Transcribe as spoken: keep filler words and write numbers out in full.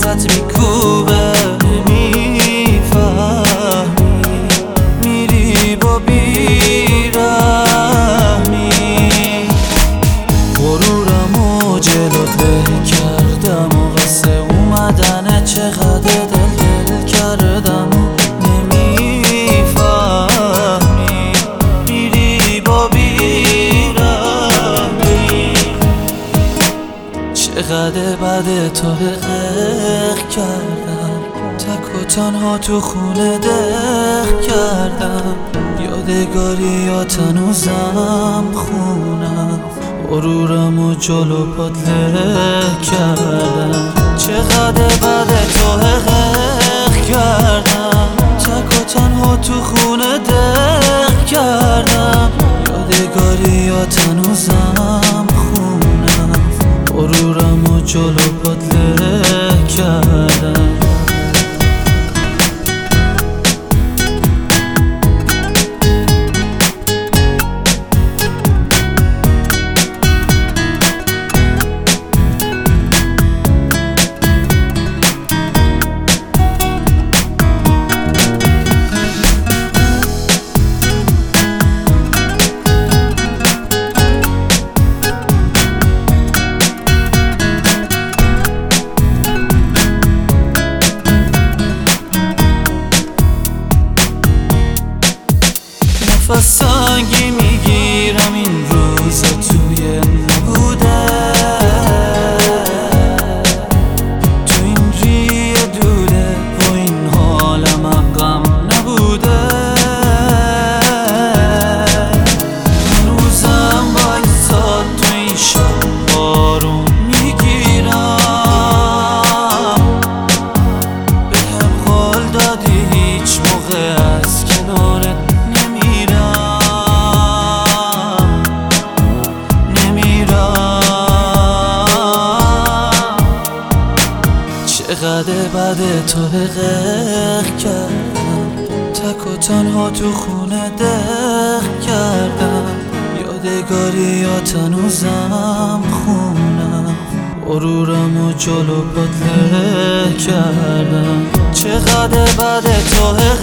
دلت میکوبه، نمیفهمی میری با بیرحمی. غرورمو جلوت له کردم و واسه اومدن چقدر دل دل کردم. نمیفهمی میری با بیرحمی. چقدر بده تو حقیق کردم، تک و تنها تو خونه دق کردم. یادگاریات هنوزم خونم، غرورم و جلو پات له کردم. چقدر بده تو حقیق کردم، تک و تنها تو خونه دق کردم. یادگاریات هنوزم خونم، غرورم و جلو پات له کردم. نفس سنگی میگیرم این روزا توی نبوده، تو این ریه دوده و این حالم هم غم نبوده. هنوزم بایستاد تو این شب بارون میگیرم، به هم قول دادی هیچ موقع از کنارت چقدر بده تو حقیق کردم، تک و تنها تو خونه دق کردم. یادگاریات هنوزم خونم، غرورم و جلو پات له کردم. چقدر بده تو حقیق